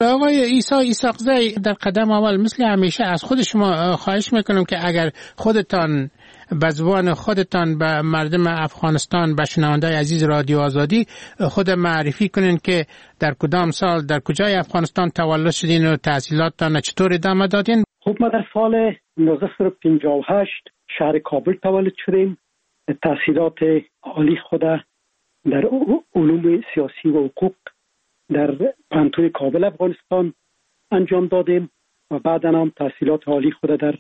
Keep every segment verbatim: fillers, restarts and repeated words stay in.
آقای عیسی ایساقزی، در قدم اول مثل همیشه از خود شما خواهش میکنم که اگر خودتان به زبان خودتان به مردم افغانستان، به شنونده‌های عزیز رادیو آزادی خود معرفی کنین که در کدام سال در کجای افغانستان تولد شدین و تحصیلاتتان چطور ادامه دادین؟ خب ما در سال نوزده پنجاه و هشت شهر کابل تولد شدیم. تحصیلات عالی خود در علوم سیاسی و حقوق در پانتون کابل افغانستان انجام دادیم و بعدا هم تحصیلات عالی خود در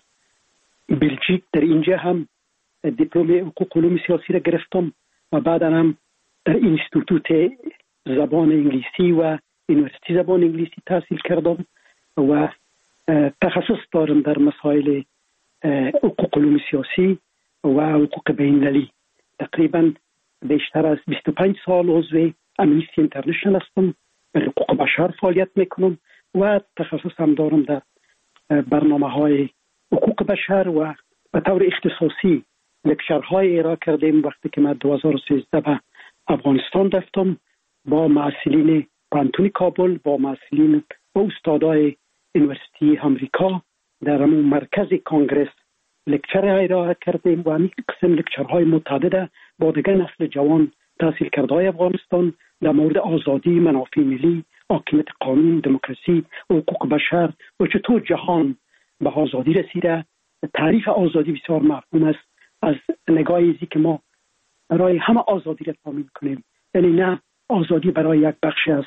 بلژیک در اینجا هم دیپلم حقوق علوم سیاسی را گرفتم و بعدا هم در اینستیتوت زبان انگلیسی و یونیورسیتی زبان انگلیسی تحصیل کردم و تخصص دارم در مسائل حقوق علوم سیاسی و حقوق بین‌المللی. تقریبا بیشتر از بیست و پنج سال عضو امنیستی اینترنشنال هستم، در حقوق بشر فعالیت میکنم و تخصص هم دارم در برنامه‌های حقوق بشر و به طور اختصاصی لکچرهای ارائه کردیم. وقتی که من دو هزار و سیزده به افغانستان رفتم با معلولین پانتون کابل، با معلولین و استادای یونیورسیتی امریکا در همون مرکز کانگرس لکچر ارائه کردیم و همین قسم لکچرهای متعدد با دیگر نسل جوان تحصیل کرده های افغانستان در مورد آزادی، منافع ملی، حاکمیت قانون، دموکراسی و حقوق بشر و چطور جهان به آزادی رسیده. تعریف آزادی بسیار مفهوم است از نگاه ازی که ما برای همه آزادی را تامین کنیم، یعنی نه آزادی برای یک بخش از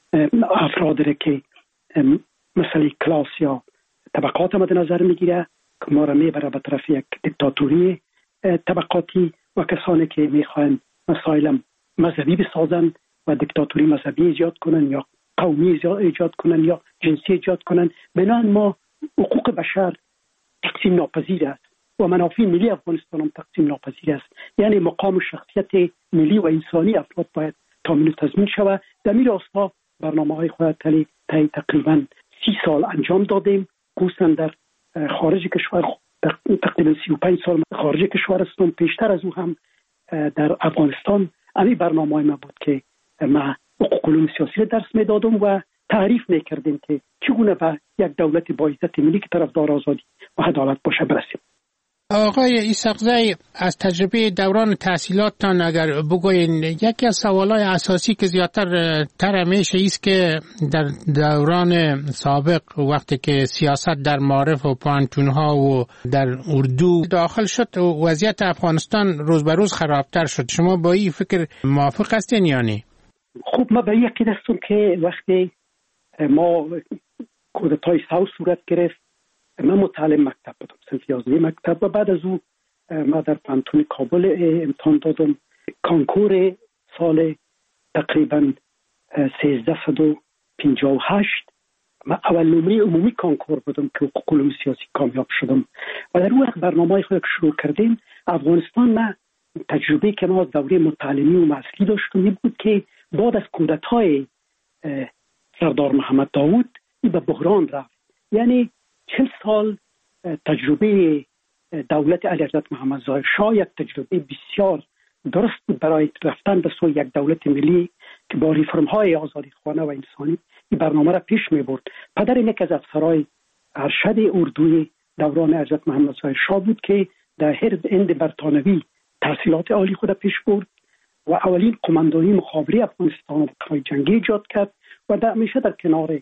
افراد را که مثلا کلاس یا طبقات مد نظر میگیره که ما را میبره به طرف یک دیکتاتوری طبقاتی و کسانی که میخواین مسائل مذهبی بسازن و دیکتاتوری مذهبی ایجاد کنن یا قومی ایجاد کنن یا جنسی ایجاد کنن. بنابراین ما حقوق بشر تقسیم ناپذیر است و منافع ملی افغانستان هم تقسیم ناپذیر است، یعنی مقام و شخصیت ملی و انسانی افراد باید تامین و تضمین شود. در این راستا برنامه‌های خود تلی تقریبا سی سال انجام دادیم، خصوصا در خارج کشور. تقریبا سی و پنج سال خارج کشور هستم. پیشتر از او هم در افغانستان همین برنامه‌های ما بود که ما حقوق علوم سیاسی درس میدادم و تعریف میکردیم که چگونه به یک دولت با عزت ملی که طرفدار آزادی و عدالت باشه برسیم. آقای ایساقزی، از تجربه دوران تحصیلاتتان اگر بگوین، یکی از سوالای اساسی که زیادتر تر همیشه ایست که در دوران سابق وقتی که سیاست در معارف و پانتونها و در اردو داخل شد وضعیت افغانستان روز به روز خرابتر شد. شما با این فکر موافق هستین یا نه؟ خب ما به یکی دستم که وقتی ما کودتای ساو صورت گرفت من متعلم مکتب بودم، صنف یازده مکتب، و بعد از او ما در پانتون کابل امتحان دادم. کانکور سال تقریبا سیزده و پنجاه و هشت من اول نمره عمومی کانکور بودم که حقوق علوم سیاسی کامیاب شدم و در اون وقت برنامه‌های خود شروع کردیم. افغانستان ما تجربه که ما از دوره متعلمی و معسکری داشتیم این بود که بعد از کودتای سردار محمد داود این به بحران رفت. یعنی چل سال تجربه دولت علیحضرت محمد ظاهر شاه یک تجربه بسیار درست بود برای رفتن به سوی یک دولت ملی که با ریفرم های آزادی خواهانه و انسانی این برنامه را پیش می برد. پدر یک از افسرهای ارشد اردوی دوران حضرت محمد ظاهر شاه بود که در هند برطانوی تحصیلات عالی خود پیش برد و اولین قماندانی مخابره افغانستان و جنگی ایجاد کرد و در همیشه در کنار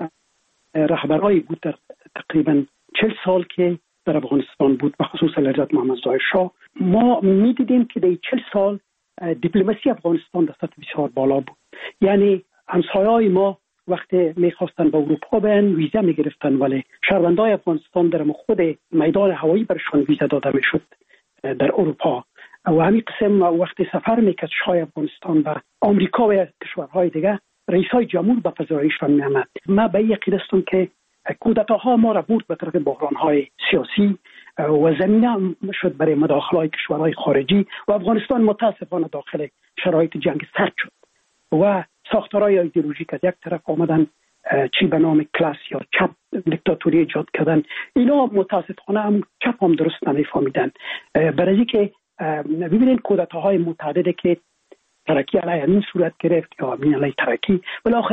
رهبرای بود در تقریبا چل سال که در افغانستان بود، به خصوص حضرت محمد ظاهر شاه. ما می دیدیم که در چل سال دیپلماسی افغانستان در سطح بسیار بالا بود. یعنی همسایه‌های ما وقتی میخواستن به اروپا برن ویزا میگرفتن، ولی شهروندان افغانستان در خود میدان هوایی برشان ویزا داده میشد در اروپا. و همین قسم وقتی سفر میکرد شاه افغانستان به آمریکا و کشورهای دیگه رئیسای جمهور به پذیرایششان می‌آمد. ما به یقین هستم که کودتاها ما را برد به طرف بحران‌های سیاسی و زمینه شد برای مداخله‌های کشورهای خارجی و افغانستان متاسفانه داخل شرایط جنگ سرد شد و ساختارهای ایدئولوژیک از یک طرف آمدن چی به نام کلاس یا چپ دیکتاتوری ایجاد کردن. اینا متاسفانه هم چپ هم درست نمی‌فهمیدن. برای اینکه ببینید کودتاهای متعددی که ترکی علیه همین صورت گرفت یا همین علیه ترکی بالاخره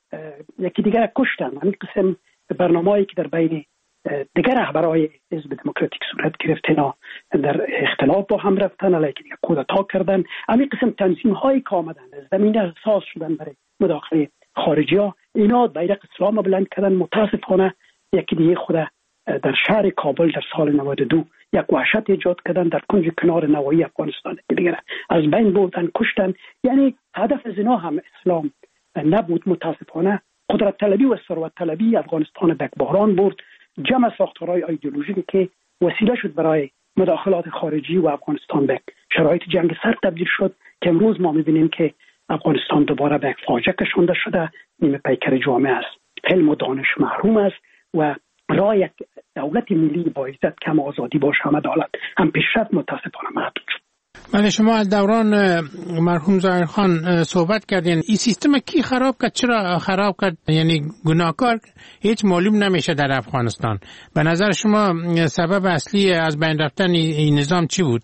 یکی دیگر کشتن. همین قسم برنامه‌ای که در بین دیگر رهبرای حزب دموکراتیک صورت گرفت، اینا در اختلاف با هم رفتن، علیه دیگه کودتا کردن. همین قسم تنظیم‌هایی که آمدن از زمینه ساز شدن برای مداخله خارجی‌ها، اینا بیرق اسلام بلند کردن. متاسفانه یکی دیگه خود در شهر کابل در سال نود و دو یک وحشت ایجاد کردن در کنج کنار نوایی افغانستان، دیگه از بین بردن، کشتن. یعنی هدف از اینا هم اسلام نبود. متاسفانه قدرت طلبی و ثروت طلبی افغانستان به بحران برد. جمع ساختارهای ایدئولوژیکی که وسیله شد برای مداخلات خارجی و افغانستان به شرایط جنگ سرد تبدیل شد که امروز ما می‌بینیم که افغانستان دوباره به یک فاجعه کشانده شده. نیمه پیکر جامعه است، علم و دانش محروم است و راه یک دولت ملی با عزت کم آزادی باشه هم عدالت هم پیشرفت متاسفانه محدود شد. بله، شما از دوران مرحوم ظاهرخان صحبت کردین. این سیستم کی خراب کرد؟ چرا خراب کرد؟ یعنی گناهکار هیچ معلوم نمیشه در افغانستان. به نظر شما سبب اصلی از بین رفتن این نظام چی بود؟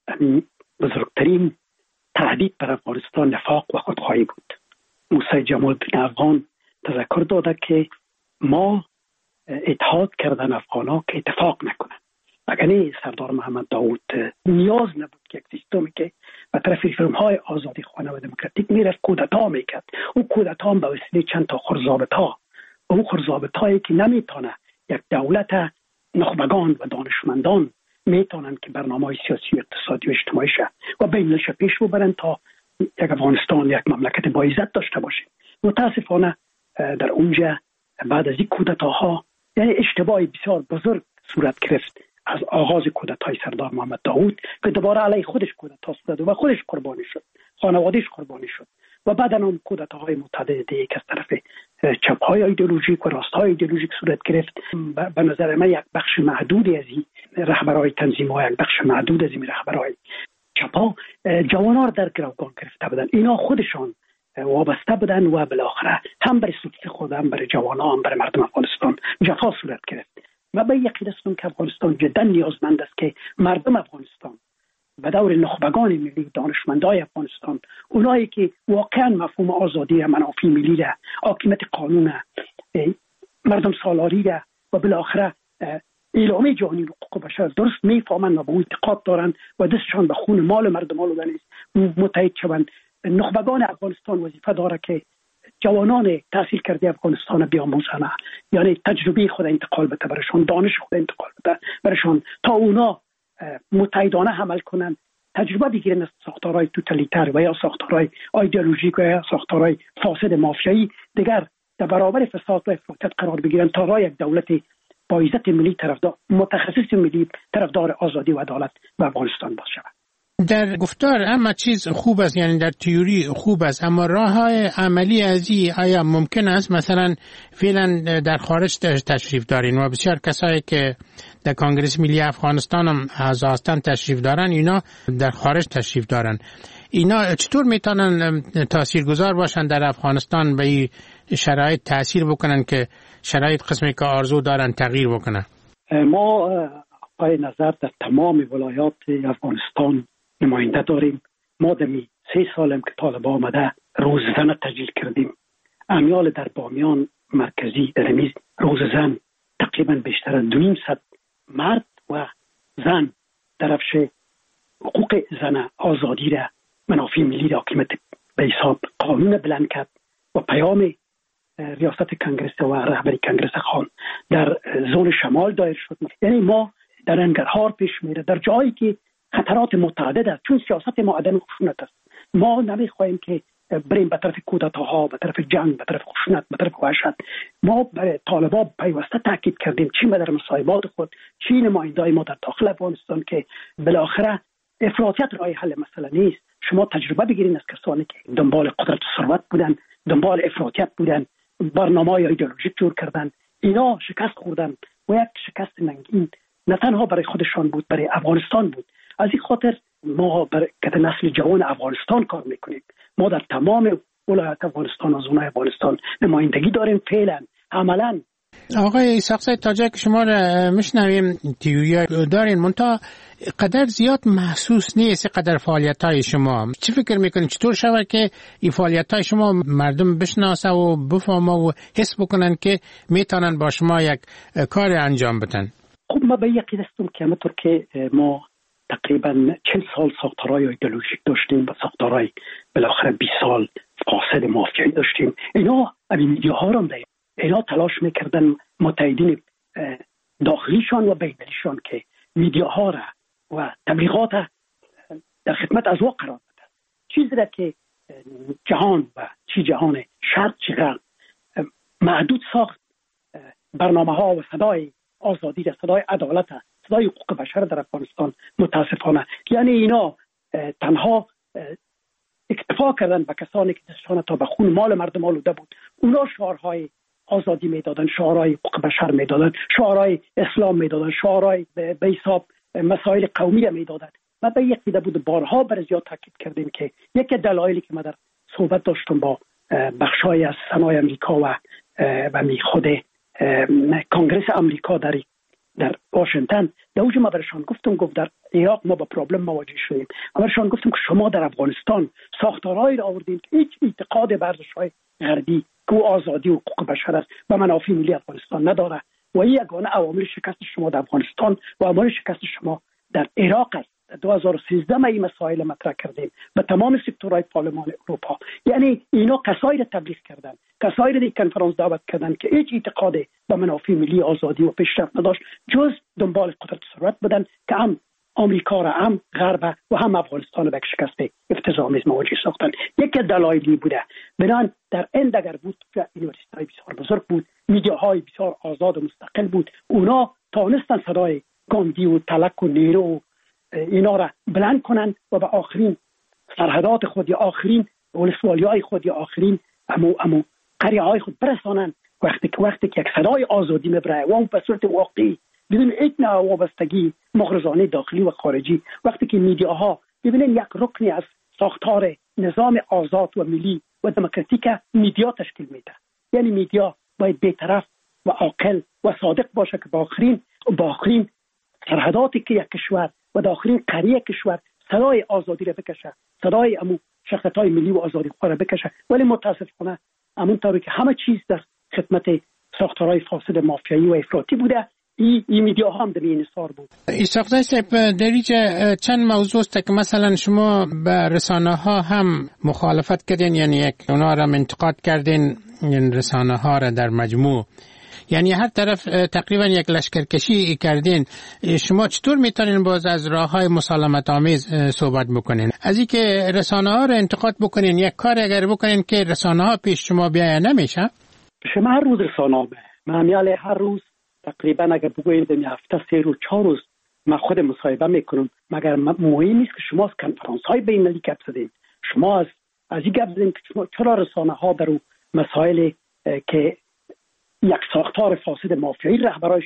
بزرگترین تهدید بر افغانستان نفاق و خودخواهی بود. موسی جمال الدین افغان تذکر داده که ما اتحاد کردن افغانا که اتفاق نکنن. اگر سردار محمد داود نیاز نبود که یک سیستمی که به طرف ریفرم‌های آزادی خانه و دموکراتیک میرفت کودتا میکرد. اون کودتا به وسیله چند تا خرزابطا، اون خرزابطایی که نمیتونه یک دولت نخبگان و دانشمندان میتونن که برنامه‌های سیاسی و اقتصادی و اجتماعی شه و بین‌المللی پیش ببرن تا یک افغانستان یک مملکت با عزت داشته باشه. متاسفانه در اونجا بعد از این کودتاها یعنی اشتباهی بسیار بزرگ صورت گرفت از آغاز کودتای سردار محمد داود که دوباره علیه خودش کودتا صورت و خودش قربانی شد، خانوادهش قربانی شد و بعد هم کودتاهای متعدد دیگه که از طرف چپ‌های ایدئولوژیک و راست‌های ایدئولوژیک صورت گرفت. به نظر من یک بخش محدودی از این رهبرای تنظیم‌ها، یک بخش محدود از این رهبرای چپ‌ها جوانان را در گروگان گرفته بودن. اینا خودشان وابسته بودن و بالاخره هم برای سوتس خود، هم برای جوانان، هم برای مردم افغانستان جفا صورت گرفت. و به یقین هستم که افغانستان جدا نیازمند است که مردم افغانستان به دور نخبگان ملی، دانشمندای افغانستان، اونایی که واقعا مفهوم آزادی، منافع ملی را، حاکمیت قانون، مردم سالاری را و بالاخره اعلامیه جهانی حقوق بشر درست میفهمند و به اون اعتقاد دارند و دستشان به خون مال مردم آلوده نیست متحد شوند. نخبگان افغانستان وظیفه داره که جوانان تحصیل کرده افغانستان بیاموزند، یعنی تجربه خود انتقال بده برشان، دانش خود انتقال بده برشان تا اونا متحدانه عمل کنند، تجربه بگیرن از ساختارهای توتالیتر و یا ساختارهای ایدئولوژیک و یا ساختارهای فاسد مافیایی دیگر در برابر فساد و افراطیت قرار بگیرن تا راه یک دولت با عزت ملی طرفدار، متخصص ملی طرفدار آزادی و عدالت و افغانستان باشه. در گفتار همه چیز خوب است، یعنی در تئوری خوب است، اما راه‌های عملی از این آیا ممکن است؟ مثلا فعلا در خارج تشریف دارین و بسیار کسایی که در کنگره ملی افغانستان هم اعضا هستند تشریف دارن، اینا در خارج تشریف دارن. اینا چطور میتونن تاثیرگذار باشن در افغانستان، به این شرایط تاثیر بکنن که شرایط قسمی که آرزو دارن تغییر بکنن؟ ما پای نظر در تمام ولایات افغانستان نماینده داریم. ما دمی سه سالم که طالبان آمده روززن تجلیل کردیم. امیال در بامیان مرکزی در امیز روززن تقریبا بیشتر از دو نیم صد مرد و زن درفش حقوق زن، آزادی را، منافع ملی را، حاکمیت به حساب قانون بلند کرد و پیام ریاست کنگره و رهبری کنگره خان در زون شمال دایر شد. یعنی ما در انگرهار پیش میره، در جایی که خطرات متعدد است، چون سیاست ما عدم خشونت است. ما نمیخواهیم که بریم به طرف کودتاها، به طرف جنگ، به طرف خشونت، به طرف وحشت. ما برای طالبان پیوسته تاکید کردیم، چی در مصاحبات خود، چی نمایندای ما در داخل افغانستان، که بالاخره افراطیت راه حل مسئله نیست. شما تجربه بگیرید از کسانی که دنبال قدرت و ثروت بودن، دنبال افراطیت بودن، برنامه‌های ایدئولوژیک جور کردن، اینا شکست خوردن و یک شکست ننگین نه تنها برای خودشان بود، برای افغانستان بود. از این خاطر ما برای نسل جوان افغانستان کار میکنیم. ما در تمام ولایات افغانستان و زونای افغانستان نمایندگی داریم. فعلا عملا آقای اسحاق تاجک، شما را میشنویم، تیویا دارین منتها قدر زیاد محسوس نیست قدر فعالیت های شما. چی فکر میکنید چطور شود که این فعالیت های شما مردم بشناسه و بفهمه و حس بکنن که میتونن با شما یک کار انجام بدن؟ خب ما به یقین هستم که همونطور که ما تقریبا چهل سال ساختارهای ایدئولوژیک داشتیم و ساختارهای بالاخره بیست سال فاسد مافیایی داشتیم، اینا این میدیاها رو داریم، اینا تلاش میکردن متحدین داخلیشان و بین‌المللیشان که میدیاها را و تبلیغات در خدمت از واقع قرار بده. چیزی را که جهان و چی جهان شرق چی غرب محدود ساخت، برنامه ها و صدای آزادی را، صدای عدالت، صدای حقوق بشر در افغانستان متاسفانه یعنی اینا تنها اکتفا کردن به کسانی که دستشان تا به خون مال مردم آلوده بود. اونا شعارهای آزادی میدادن، شعارهای حقوق بشر میدادن، شعارهای اسلام میدادن، شعارهای به حساب مسائل قومی میدادن. ما به یک دیده بود بارها بر زیاد تاکید کردیم که یکی دلایلی که ما در صحبت داشتم با بخشای از سنای امریکا و و می خود کنگرس امریکا در در واشنگتن، در اوج ما برشان گفتم، گفت در عراق ما با پرابلم مواجه شدیم، برشان گفتم که شما در افغانستان ساختارهایی را آوردید که هیچ اعتقاد به ارزش‌های غربی که آزادی و حقوق بشر است و منافع ملی افغانستان نداره و این یگانه عوامل شکست شما در افغانستان و عوامل شکست شما در عراق است. در دو هزار و سیزده ما این مسائل مطرح کردیم به تمام سکتورهای پارلمان اروپا. یعنی اینا کسایی را تبلیغ کردن، کسایی را در کنفرانس دعوت کردن که هیچ اعتقاد به منافع ملی، آزادی و پیشرفت نداشت جز دنبال قدرت ثروت بودن که هم آمریکا را، هم غرب و هم افغانستان را به شکست افتضاح‌آمیز مواجه ساختن. یک دلایلی بوده. بنان در این اگر بود که یونیورسیتی‌های بسیار بزرگ بود، میدیاهای بسیار آزاد و مستقل بود، اونا تانستن صدای گاندی و تلک و نیرو اینا را بلند کنن و به آخرین سرحدات خود یا آخرین ولسوالی‌های خود یا آخرین امو امو قریه‌های خود برسانن. وقتی که وقتی که یک صدای آزادی میبره و اون به صورت واقعی بدون هیچ نوع وابستگی مغرضانه داخلی و خارجی، وقتی که میدیاها ببینن یک رکنی از ساختار نظام آزاد و ملی و دموکراتیک میدیا تشکیل میده، یعنی میدیا باید بی‌طرف و عاقل و صادق باشه که با آخرین با آخرین سرحداتی که یک کشور و داخلین قریه کشور صدای آزادی را بکشه، صدای امو شخصیت‌های ملی و آزادی خواهی را بکشه. ولی متاسفانه همونطوری که همه چیز در خدمت ساختارهای فاسد مافیایی و افراطی بوده، این ای میدیاها هم در این حصار بود. اسحاق صاحب، در اینجا چند موضوع است که مثلا شما به رسانه ها هم مخالفت کردین، یعنی یک اونا را انتقاد کردین، این رسانه ها را در مجموع، یعنی هر طرف تقریبا یک لشکرکشی کردین. شما چطور میتونین باز از راههای مسالمت آمیز صحبت بکنین؟ از این که رسانه ها را انتقاد بکنین، یک کار اگر بکنین که رسانه ها پیش شما بیاید نمیشه؟ شما هر روز رسانه ها به هر روز تقریبا اگر بگوییم در هفته سه روز چهار روز من خود مصاحبه میکنم، مگر مهم نیست که شما از کنفرانس های بین المللی گپ زدین، شما از از این گپ زدین که شما چرا رسانه ها در مسائل که یک ساختار فاسد مافیایی رهبرایش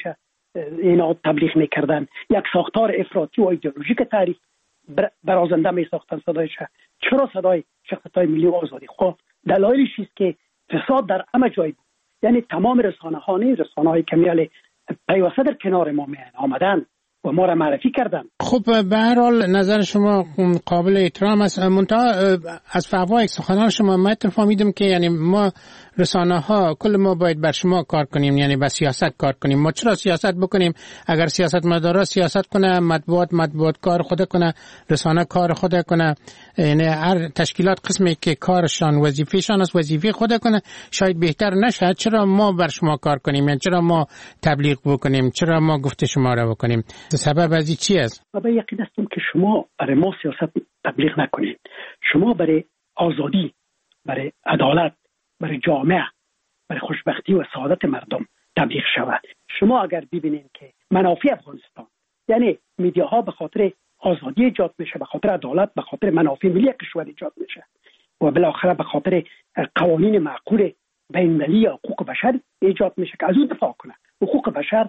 اینا تبلیغ میکردن، یک ساختار افراطی و ایدئولوژیک تعریف برازنده میساختن صدایش، چرا صدای شخصیت‌های ملی و آزادی خواه؟ دلایلش است که فساد در همه جای بود. یعنی تمام رسانه ها نه رسانه‌های کمیال پیوسته در کنار ما می آمدن و ما را معرفی کردن. خب به هر حال نظر شما قابل احترام است، منتها از فوای سخنان شما من فهمیدم که یعنی ما رسانه ها کل ما باید بر شما کار کنیم، یعنی با سیاست کار کنیم. ما چرا سیاست بکنیم؟ اگر سیاست مدارا سیاست کنه، مطبوعات مطبوعات کار خود کنه، رسانه کار خود کنه، یعنی هر تشکیلات قسمی که کارشان وظیفه‌شان است وظیفه خود کنه، شاید بهتر نشه. چرا ما بر شما کار کنیم؟ یعنی چرا ما تبلیغ بکنیم؟ چرا ما گفت شما را بکنیم؟ سبب از چی است؟ من به یقین هستم که شما برای ما سیاست تبلیغ نکنید. شما برای آزادی، برای عدالت، برای جامعه، برای خوشبختی و سعادت مردم تبلیغ شود. شما اگر ببینید که منافع افغانستان، یعنی میدیاها به خاطر آزادی ایجاد میشه، به خاطر عدالت، به خاطر منافع ملی کشور ایجاد میشه و بالاخره به خاطر قوانین معقول بین‌المللی حقوق بشر ایجاد میشه که از اون دفاع کنه. حقوق بشر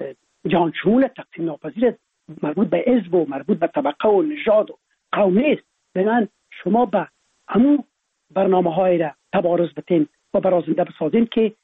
جهان شمول، تقسیم ناپذیر، مربوط به حزب و مربوط به طبقه و نژاد و قوم نیست. بنابراین شما به همون برنامه‌های را تبارز بتین و برازنده بسازین که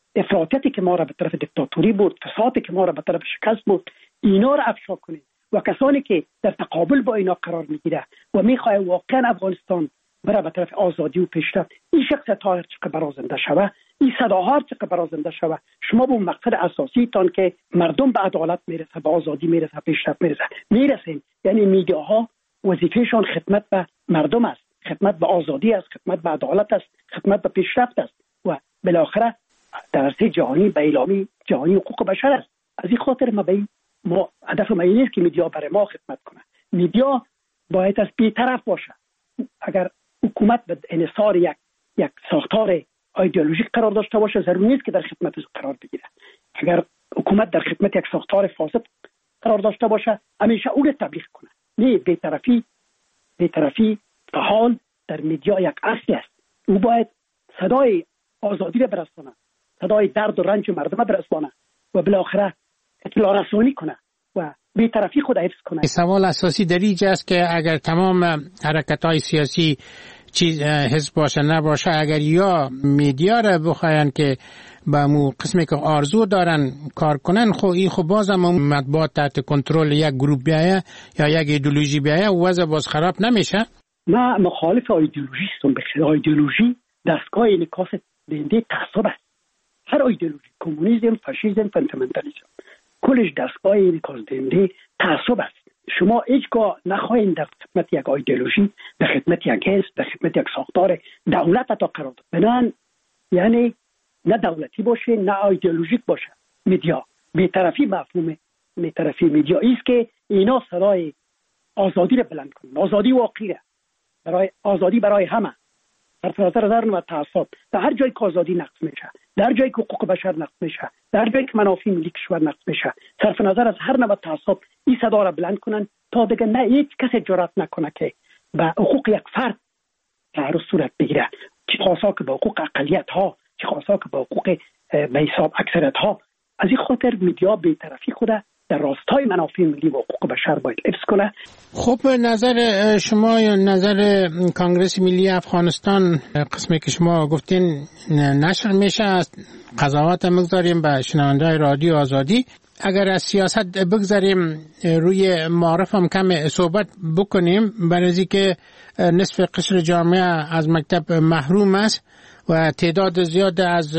افراطیتی که ما را به طرف دیکتاتوری بود، فسادی که ما را به طرف شکست بود، اینا را افشا کنیم و کسانی که در تقابل با اینا قرار میگیره و میخواه واقعا افغانستان بره به طرف آزادی و پیشرفت، این شخصیت ها هر چقدر برازنده شوه، این صداها هر چقدر برازنده شوه، شما به مقصد اساسی تان که مردم به عدالت میرسه، به آزادی میرسه، پیشرفت میرسه میرسین. یعنی میدیاها وظیفهشان خدمت به مردم است، خدمت به آزادی است، خدمت به عدالت است، خدمت به پیشرفت است و بالاخره در عرصه جهانی به اعلامی جهانی حقوق بشر است. از این خاطر ما به ما هدف ما اینه که میدیا برای ما خدمت کنه. میدیا باید از بی‌طرف باشه. اگر حکومت به انحصار یک یک ساختار ایدئولوژیک قرار داشته باشه، ضروری نیست که در خدمت از قرار بگیره. اگر حکومت در خدمت یک ساختار فاسد قرار داشته باشه، همیشه اون تبلیغ کنه. نه، بی‌طرفی بی‌طرفی فعال در میدیا یک اصل است. او باید صدای آزادی را برسانه، صدای درد و رنج مردم برسانه و بالاخره اطلاع رسانی کنه و بی‌طرفی خود حفظ کنه. سوال اساسی در اینجا است که اگر تمام حرکت‌های سیاسی چیز حزب باشه نباشه، اگر یا میدیا را بخواین که با مو قسمی که آرزو دارن کار کنن، خب این خب بازم مطبوعات تحت کنترل یک گروه بیایه یا یک ایدئولوژی بیایه و وضع باز خراب نمیشه. ما مخالف ایدئولوژی هستم. به ایدئولوژی دستگاه انعکاس دهنده تعصب است. هر ایدئولوژی، کمونیسم، فاشیسم، فاندامنتالیسم، کلش دستگاه انعکاس دهنده تعصب است. شما هیچگاه نخواهید در خدمت یک ایدئولوژی، در خدمت یک حزب، در خدمت یک ساختار دولت تا قرار داد. بنان یعنی نه دولتی باشه نه ایدئولوژیک باشه. میدیا بی‌طرفی مفهوم بی‌طرفی میدیا است که اینا صدای آزادی را بلند کنند. آزادی واقعی برای آزادی برای همه، صرف نظر از هر نوع تعصب. در هر جایی که آزادی نقض میشه، در جایی که حقوق بشر نقض میشه، در جایی که منافع ملی کشور نقض میشه، صرف نظر از هر نوع تعصب این صدا را بلند کنن تا دیگه نه هیچ کسی جرأت نکنه که به حقوق یک فرد تعرض صورت بگیره، چه خاصا که به حقوق اقلیت ها، چه خاصا که به حقوق به حساب اکثریت ها. از این خاطر میدیا بی‌طرفی خود در راستای منافع ملی و حقوق بشر باید حفظ کنه. خب نظر شما یا نظر کانگرس ملی افغانستان قسمی که شما گفتین نشر میشه، از قضاوت مگذاریم به شنونده‌های رادیو آزادی. اگر از سیاست بگذاریم روی معارف هم کم صحبت بکنیم، برای که نصف قشر جامعه از مکتب محروم است و تعداد زیاد از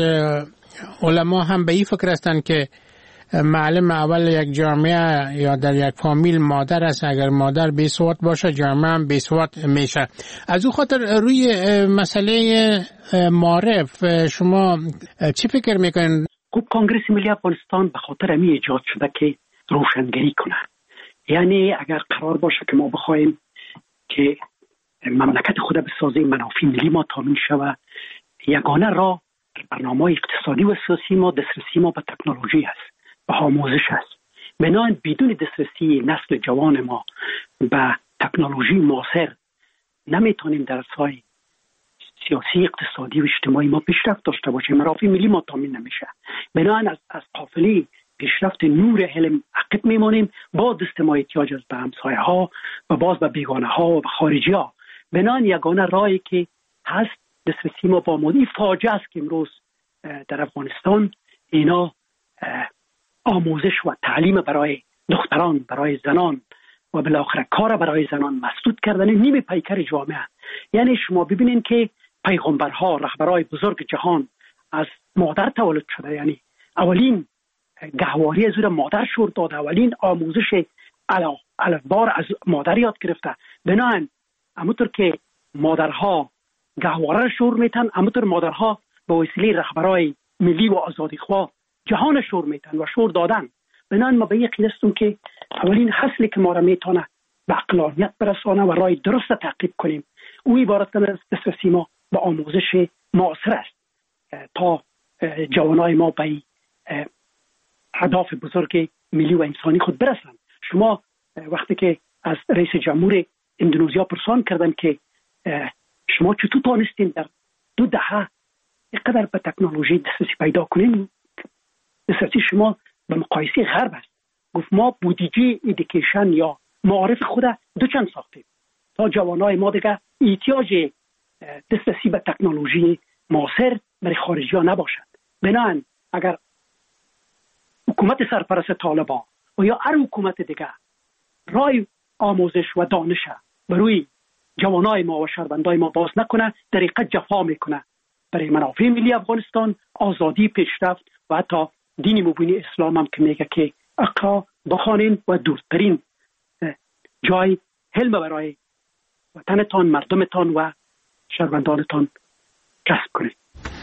علما هم به این فکر هستند که معلم اول یک جامعه یا در یک فامیل مادر است. اگر مادر بی‌سواد باشه، جامعه هم بی‌سواد میشه. از او خاطر روی مسئله معارف شما چی فکر میکنین؟ خب کانگرس ملی افغانستان به خاطر امی ایجاد شده که روشنگری کنه. یعنی اگر قرار باشه که ما بخوایم که مملکت خود بسازیم، منافع ملی ما تامین شود، یگانه راه برنامه اقتصادی و سیاسی ما دسترسی ما به تکنولوژی است، به آموزش است. بنابراین بدون دسترسی نسل جوان ما به تکنولوژی معاصر نمیتونیم در سای سیاسی، اقتصادی و اجتماعی ما پیشرفت داشته باشیم. منافع ملی ما تامین نمیشه. بنابراین از از قافله پیشرفت نور علم عقب میمانیم، با دست ما احتیاج است به همسایه ها و باز به بیگانه ها و به خارجی ها. بنابراین یگانه راهی که هست دسترسی ما با مادی فاجعه است که امروز در افغانستان اینا آموزش و تعلیم برای دختران، برای زنان و بالاخره کار برای زنان مسدود کردن نیمه پیکر جامعه. یعنی شما ببینید که پیغمبرها، رهبرای بزرگ جهان از مادر تولد شده. یعنی اولین گهواری از اون مادر شور داده، اولین آموزش الفبار از مادر یاد گرفته. بنابراین همونطور که مادرها گهواره شور میتن، همونطور مادرها به وسیله رهبرای ملی و آزادیخواه جهان شور میتن و شور دادن. بنابراین ما به یقین هستیم که اولین حاصلی که ما را میتونه به عقلانیت برسانه و راه درست تعقیب کنیم، او عبارت از دسترسی ما به آموزش معاصر است تا جوانای ما به اهداف بزرگ ملی و انسانی خود برسند. شما وقتی که از رئیس جمهور اندونزیا پرسان کردن که شما چطور تانستین در دو دهه اینقدر به تکنولوژی دسترسی پیدا کنین، دسترسی شما به مقایسه غرب است. گفت ما بودجه ایدوکیشن یا معارف خود دو چند ساختیم تا جوانای ما دیگه احتیاج دسترسی به تکنولوژی معاصر برای خارجی ها نباشد. بنابراین اگر حکومت سرپرست طالبان و یا هر حکومت دیگه رای آموزش و دانش بروی جوانای ما و شهروندای ما باز نکنه، در حقیقت جفا میکنه برای منافع ملی افغانستان، آزادی، پیشرفت و حتی دین مبین اسلام هم که میگه که اقرا بخوانین و دورترین جای حلم برای وطنتان، مردمتان و شهروندانتان کسب کنید.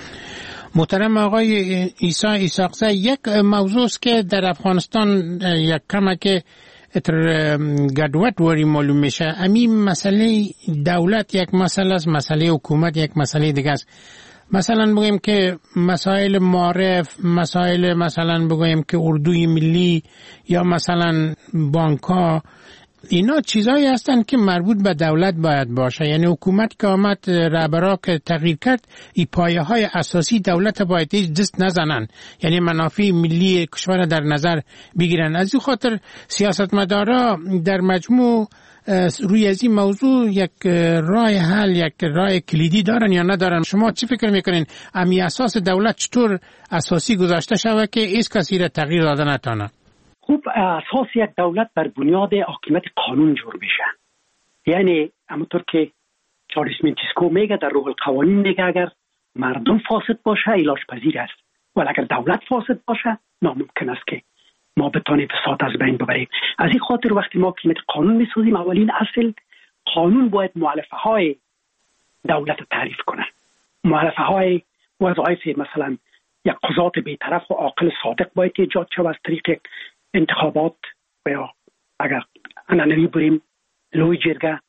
محترم آقای عیسی اسحاقزی، یک موضوع است که در افغانستان یک کمک اتر گدوت وری معلوم میشه. همین مسئله دولت یک مسئله است، مسئله حکومت یک مسئله دیگه است. مثلا بگویم که مسائل معارف، مسائل مثلا بگویم که اردوی ملی یا مثلا بانک‌ها، اینا چیزایی هستند که مربوط به دولت باید باشه. یعنی حکومت که آمد رهبرا که تغییر کرد، این پایه های اساسی دولت باید هیچ دست نزنن، یعنی منافع ملی کشور در نظر بگیرن. از این خاطر سیاستمدارا در مجموع روی از این موضوع یک راه حل، یک راه کلیدی دارن یا ندارن؟ شما چی فکر میکنین امی اساس دولت چطور اساسی گذاشته شود که هیچ کسی را تغییر داده نتونه؟ خوب، اساس یک دولت بر بنیاد حاکمیت قانون جور میشه. یعنی همونطور که چارلز منتسکو میگه در روح القوانین، میگه اگر مردم فاسد باشه علاج پذیر است، ولی اگر دولت فاسد باشه ناممکن است که ما بتونیم فساد از بین ببریم. از این خاطر وقتی ما حاکمیت قانون میسازیم، اولین اصل قانون باید مؤلفه های دولت تعریف کنه. مؤلفه های وظایف مثلا یک قضات بی‌طرف و عاقل صادق باید ایجاد شود از طریق انتخابات و یا اگر عنعنوی بریم لوی جرگه،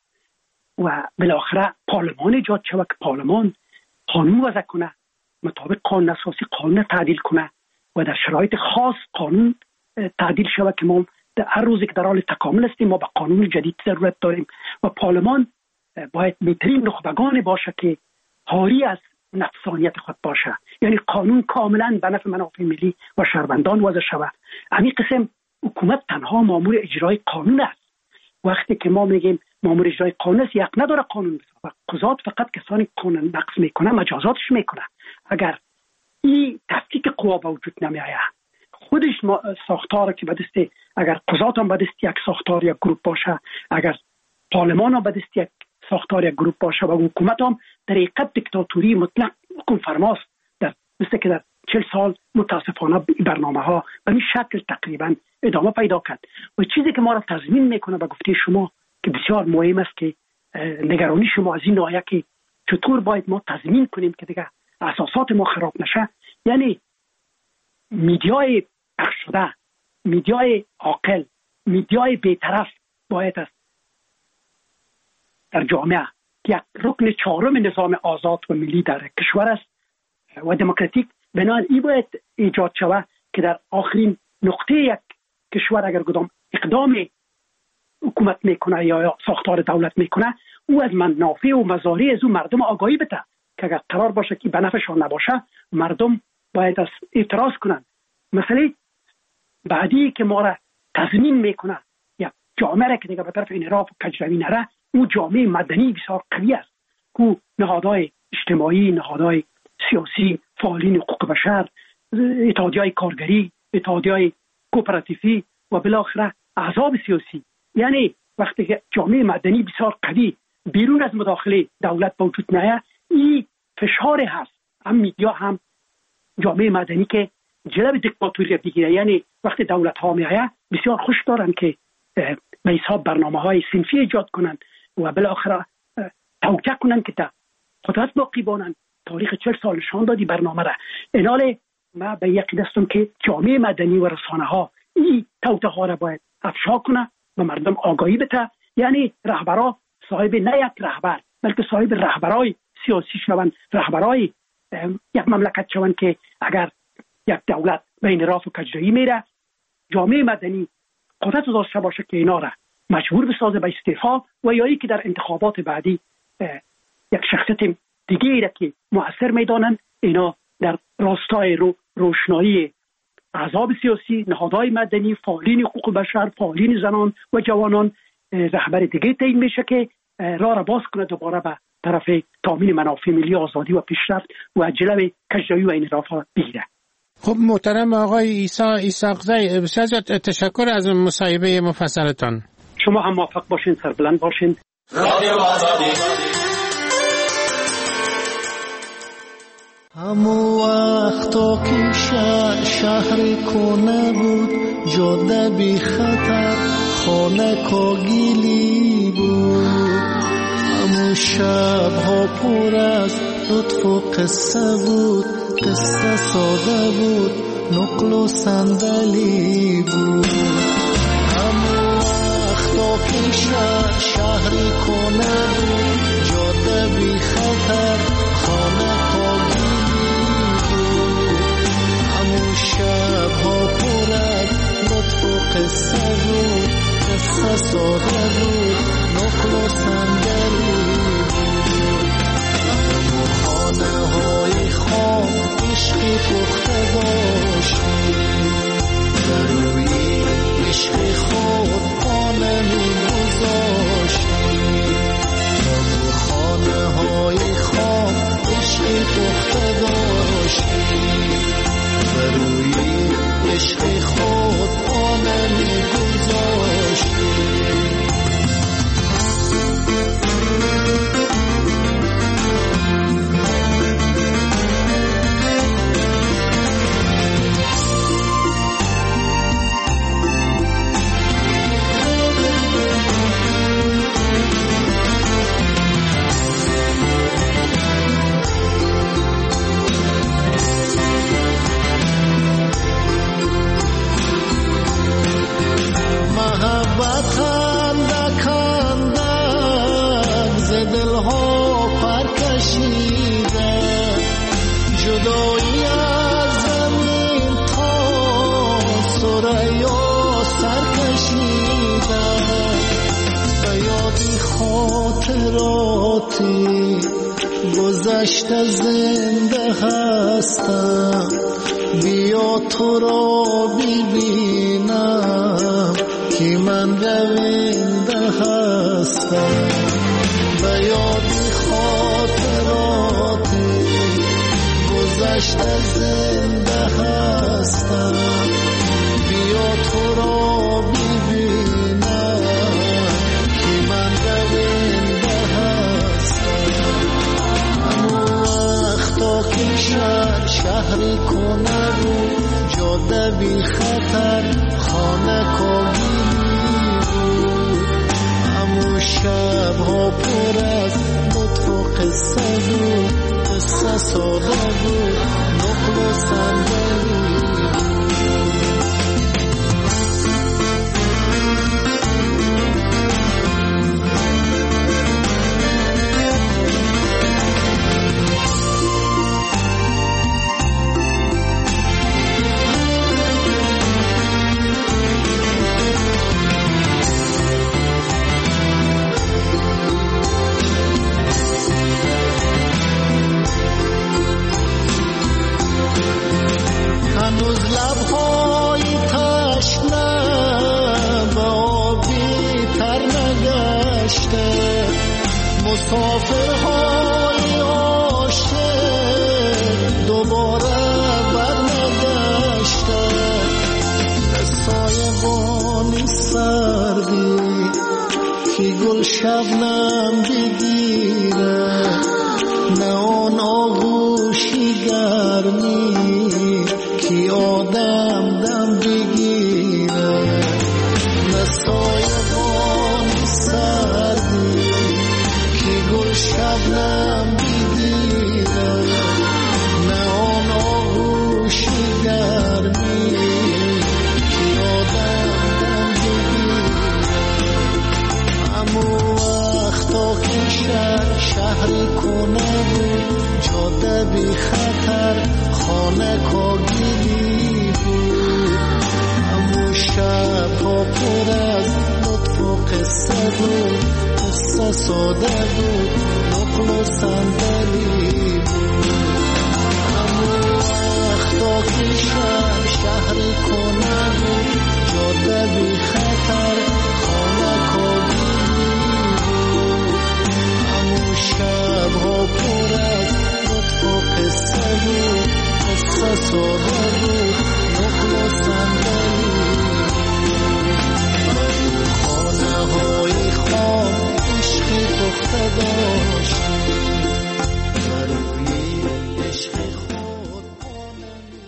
و بالاخره پارلمان ایجاد شود که پارلمان قانون وضع کنه، مطابق قانون اساسی قانون تعدیل کنه و در شرایط خاص قانون تعدیل شود که ما در هر روزی که در حال تکامل هستیم ما به قانون جدید ضرورت داریم. و پارلمان باید بهترین نخبگان باشه که حاری از نفسانیت خود باشه، یعنی قانون کاملا به نفع منافع ملی و شهروندان وضع شود. همین قسم حکومت تنها مامور اجرای قانون است. وقتی که ما میگیم مامور اجرای قانون است، یک نداره قانون بسازه. قضات فقط کسانی قانون نقض میکنه مجازاتش میکنه. اگر این تفکیک قوا به وجود نمیآید، خودش ساختار که به دست، اگر قضات هم به دست یک ساختار یک گروه باشه، اگر پارلمان هم به دست یک ساختار یک گروه باشه و حکومت هم در حقیقت دیکتاتوری مطلق حکم فرماست، در مثل که در چهل سال متاسفانه برنامه ها به این شکل تقریبا ادامه پیدا کرد. و چیزی که ما را تضمین میکنه به گفته شما که بسیار مهم است که نگرانی شما از این ناحیه که چطور باید ما تضمین کنیم که دیگه اساسات ما خراب نشه، یعنی میدیای پخش شده، میدیای عاقل، میدیای بی‌طرف باید است در جامعه که یک رکن چهارم نظام آزاد و ملی در کشور است و دموکراتیک، بنابراین این باید ایجاد شود که در آخرین نقطه یک کشور اگر کدام اقدام حکومت میکنه یا ساختار دولت میکنه، او از منافع و مضاری از اون مردم آگاهی بده که اگر قرار باشه که به نفعشان نباشه مردم باید از اعتراض کنن. مسئله بعدی که ما را تضمین میکنه یا جامعه را که دیگه به طرف انحراف و کجروی نره، او جامعه مدنی بسیار قوی است که نهادهای اجتماعی، نهادهای سیاسی، فعالین حقوق بشر، اتحادیه‌های کارگری، اتحادیه‌های کوپراتیفی و بالاخره احزاب سیاسی، یعنی وقتی که جامعه مدنی بسیار قوی بیرون از مداخله دولت به وجود نیاید، این فشار هست. هم میدیا هم جامعه مدنی که جلب دیکتاتوری بگیره، یعنی وقتی دولت ها میآید بسیار خوش دارن که به حساب برنامه های صنفی ایجاد کنن و بالاخره توقع کنن که تا قدرت باقی بانن. تاریخ چهل سال نشان دادی برنامه را. ایناله ما به یقین هستم که جامعه مدنی و رسانه ها این توطئه ها را باید افشا کنه و مردم آگاهی بده، یعنی رهبرا صاحب نه یک رهبر بلکه صاحب رهبرای سیاسی شوند، رهبرای یک مملکت شوند که اگر یک دولت بین راف و کجروی میره، جامعه مدنی قدرت داشته باشه که اینا را مجبور بسازه به استعفا و یا ای که در انتخابات بعدی یک شخصیت دیگه ای را که مؤثر میدانند اینا در راستای رو روشنایی احزاب سیاسی، نهادهای مدنی، فعالین حقوق بشر، فعالین زنان و جوانان رهبر دیگه تعیین میشه که راه را باز کنه دوباره به طرف تامین منافع ملی، آزادی و پیشرفت و جلب کجروی و انحراف بگیره. خب محترم آقای عیسی اسحاقزی، بسیار تشکر از مصاحبه مفصلتان. شما هم موفق باشین، سربلند باشین. رادیو آزادی. همو وقتا که شهر شهری کنه بود، جاده بی خطر خانه کاگیلی بود. همو شب ها پر از لطف و قصه بود، قصه ساده بود، نقل و صندلی بود. همو وقتا که شهر شهری کنه بود، جاده بی خطر خانه شب‌ها پر از لطف و قصه بود، قصه ساده بود، نقل و صندلی بود. همو خانه های خام عشقی پخته داشتی، در روی عشق خود پانه می گذاشتی. همو خانه های خام عشقی پخته داشتی، روی عشق خود آنه می گذاشتی. گذشته زنده هستم، بیا تو را ببینم که من رونده هستم. به یادی خاطراتی گذشته زنده هستم، بیا تو را ببینم که من رونده هستم. تا که شهر شهری کنه بود، جاده بی خطر خانه کاگیلی بود. همو شب ها پر از لطف و قصه بود، قصه ساده بود، نقل و صندلی مسافرهای عاشق دوباره برنگشته. سایبانی سردی که گل شبنم بگیره، نه آن آغوشی گرمی که آدم دم بگیره. نه سایبانی سردی گل شبنم بگیره، نه آن آغوشی گرمی که آدم دم بگیره. همو وقتا که شهر شهری کنه بود، جاده بی خطر خانه کاگیلی بود. همو شب ها پر از لطف و قصه بود، قصه ساده بود، نقل و صندلی